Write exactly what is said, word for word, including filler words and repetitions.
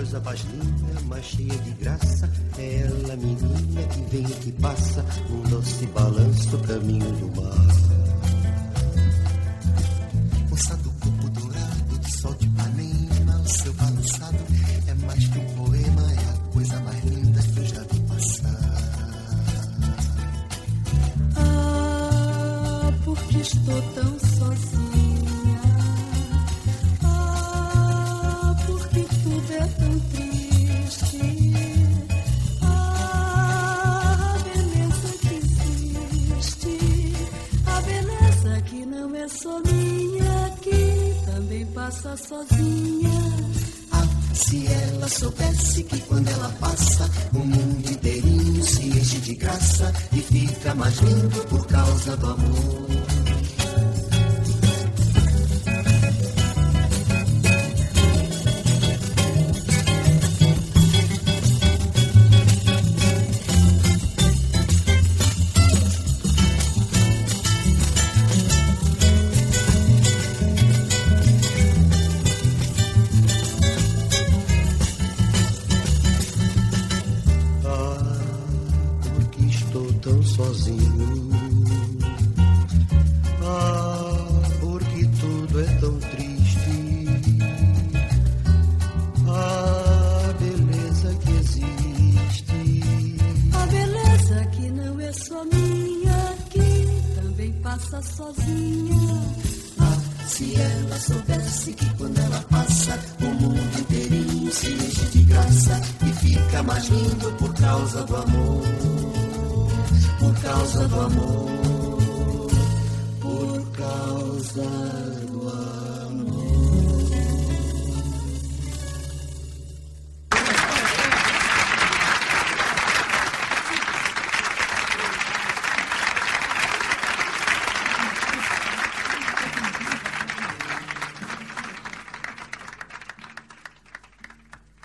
coisa mais linda, mais cheia de graça. É ela, menina, que vem e que passa num doce balanço, caminho do mar. Moça do corpo dourado, do sol de Ipanema, o seu balançado é mais que um poema, é a coisa mais linda que eu já vi passar. Ah, porque estou tão sozinha. Ah, porque tudo é tão triste. Ah, a beleza que existe, a beleza que não é só minha, que também passa sozinha. Ah, se ela soubesse que quando ela passa, o mundo inteirinho se enche de graça e fica mais lindo por causa do amor. Sozinho. Ah, porque tudo é tão triste. Ah, beleza que existe, a beleza que não é só minha, que também passa sozinha. Ah, se ela soubesse que quando ela passa, o mundo inteirinho se enche de graça e fica mais lindo por causa do amor. Por causa do amor, por causa